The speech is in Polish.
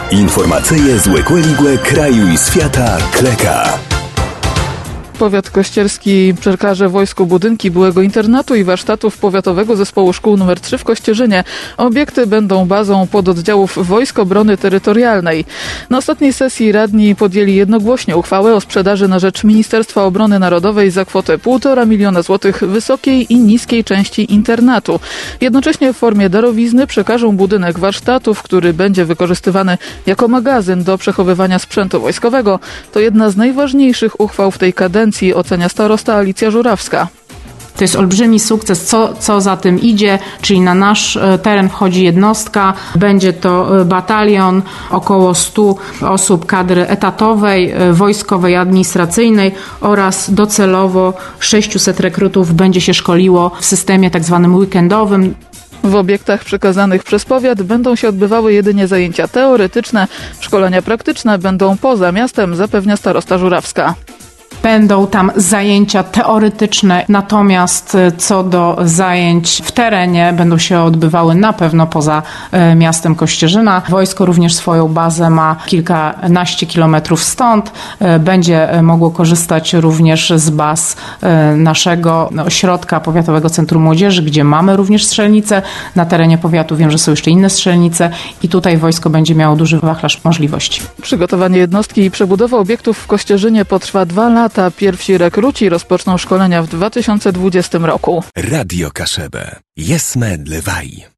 Informacyje z Łekłe kraju i świata kleka. Powiat kościerski przekaże wojsku budynki byłego internatu i warsztatów Powiatowego Zespołu Szkół nr 3 w Kościerzynie. Obiekty będą bazą pododdziałów Wojsk Obrony Terytorialnej. Na ostatniej sesji radni podjęli jednogłośnie uchwałę o sprzedaży na rzecz Ministerstwa Obrony Narodowej za kwotę 1,5 miliona złotych wysokiej i niskiej części internatu. Jednocześnie w formie darowizny przekażą budynek warsztatów, który będzie wykorzystywany jako magazyn do przechowywania sprzętu wojskowego. To jedna z najważniejszych uchwał w tej kadencji, ocenia starosta Alicja Żurawska. To jest olbrzymi sukces, co za tym idzie, czyli na nasz teren wchodzi jednostka, będzie to batalion, około 100 osób kadry etatowej, wojskowej, administracyjnej oraz docelowo 600 rekrutów będzie się szkoliło w systemie tak zwanym weekendowym. W obiektach przekazanych przez powiat będą się odbywały jedynie zajęcia teoretyczne, szkolenia praktyczne będą poza miastem, zapewnia starosta Żurawska. Będą tam zajęcia teoretyczne, natomiast co do zajęć w terenie będą się odbywały na pewno poza miastem Kościerzyna. Wojsko również swoją bazę ma kilkanaście kilometrów stąd. Będzie mogło korzystać również z baz naszego ośrodka Powiatowego Centrum Młodzieży, gdzie mamy również strzelnice. Na terenie powiatu wiem, że są jeszcze inne strzelnice i tutaj wojsko będzie miało duży wachlarz możliwości. Przygotowanie jednostki i przebudowa obiektów w Kościerzynie potrwa 2 lata. Pierwsi rekruci rozpoczną szkolenia w 2020 roku. Radio Kaszebę. Jesme Dlewaj.